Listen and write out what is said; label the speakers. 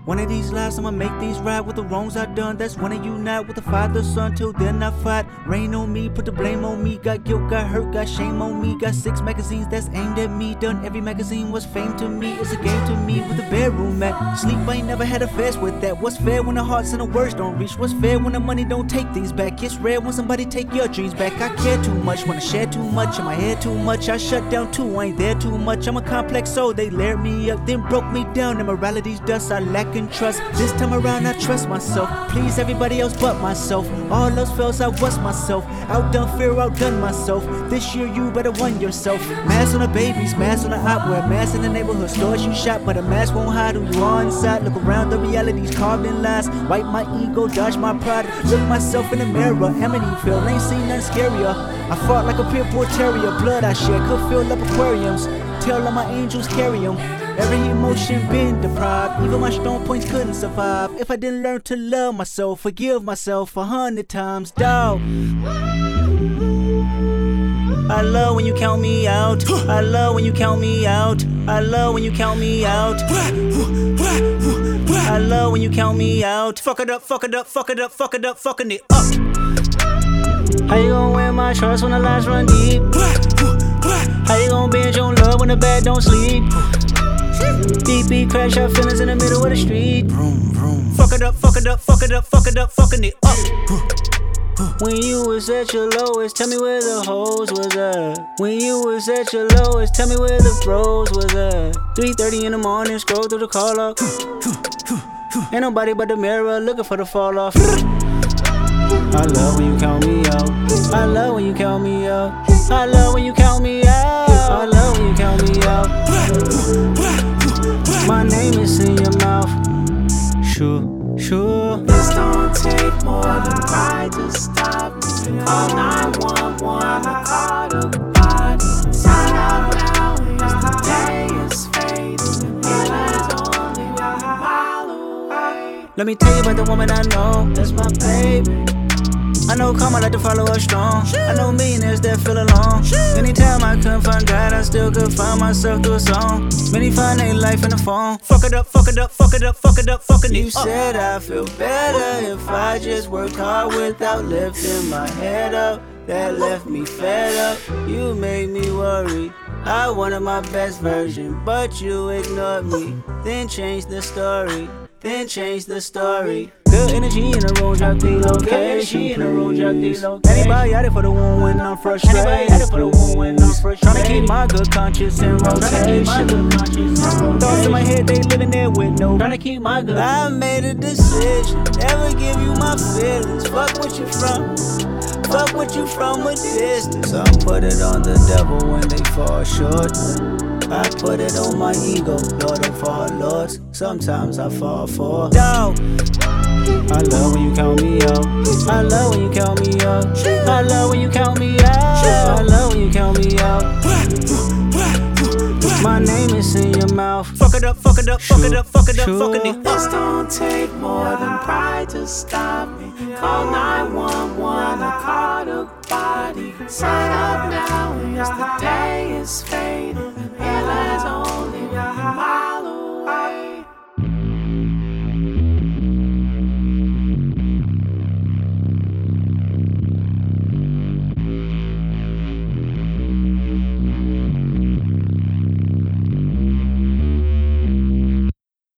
Speaker 1: One of these lives I'ma make these right with the wrongs I done. That's when I unite with the Father, Son. Till then I fight. Rain on me, put the blame on me. Got guilt, got hurt, got shame on me. Got 6 magazines that's aimed at me. Done every magazine was fame to me. It's a game to me with a bedroom mat. Sleep, I ain't never had a fast with that. What's fair when the hearts and the words don't reach? What's fair when the money don't take things back? It's rare when somebody take your dreams back. I care too much, wanna share too much. In my head too much, I shut down too. I ain't there too much. I'm a complex soul. They layered me up, then broke me down. Immorality's dust, I lack in trust. This time around I trust myself. Please everybody else but myself. All else fails, I was myself. Outdone fear, outdone myself. This year you better won yourself. Mask on the babies, mask on the op. Wear mask in the neighborhood stores you shop. But a mask won't hide who you are inside. Look around, the reality's carved in lies. Wipe my ego, dodge my pride. Look myself in the mirror. Amityville, ain't seen nothing scarier. I fought like a pit bull terrier. Blood I shed could fill up aquariums. Tell all my angels carry them. Every emotion been deprived. Even my strong points couldn't survive. If I didn't learn to love myself, forgive myself 100 times, dawg. I love when you count me out. I love when you count me out. I love when you count me out. I love when you count me out. Fuck it up, fuck it up, fuck it up, fuck it up, fucking it up. How you gon' win my trust when the lies run deep? How you gon' binge on love when the bed don't sleep? Beat, crash our feelings in the middle of the street. Fuck it up, fuck it up, fuck it up, fuck it up, fucking it up. When you was at your lowest, tell me where the hoes was at. When you was at your lowest, tell me where the bros was at. 3:30 in the morning, scroll through the call log. Ain't nobody but the mirror looking for the fall off. I love when you count me out. I love when you count me out. I love when you count me out. I love when you count me out. My name is in your mouth. Sure.
Speaker 2: This don't take more than pride to stop me. Call 911, I call the body. Sign out now, as the day is fading. It's only a mile away.
Speaker 1: Let me tell you about the woman I know. That's my baby. I know karma like to follow us strong. I know millionaires that feel alone. Anytime I couldn't find God, I still could find myself through a song. Many find their life in the phone. Fuck it up, fuck it up, fuck it up, fuck it up, fucking it up. You said I feel better if I just worked hard without lifting my head up. That left me fed up. You made me worry. I wanted my best version, but you ignored me. Then changed the story. Good energy in the road, drop the location. Antibiotic for the wound when I'm frustrated. Tryna keep my good conscience in rotation. Thoughts in my head, they living there with no. Tryna keep my good. I made a decision, never give you my feelings. Fuck what you from. Fuck what you from a distance. I put it on the devil when they fall short. I put it on my ego, Lord of all lords. Sometimes I fall for dawg. I love when you count me out. I love when you count me out. I love when you count me out. I love when you count me out. My name is in your mouth. Fuck it up, fuck it up, fuck it up, fuck it up, fucking it up.
Speaker 2: This don't take more than pride to stop me. Call 911, I call the body. Sign up now, as the day is fading.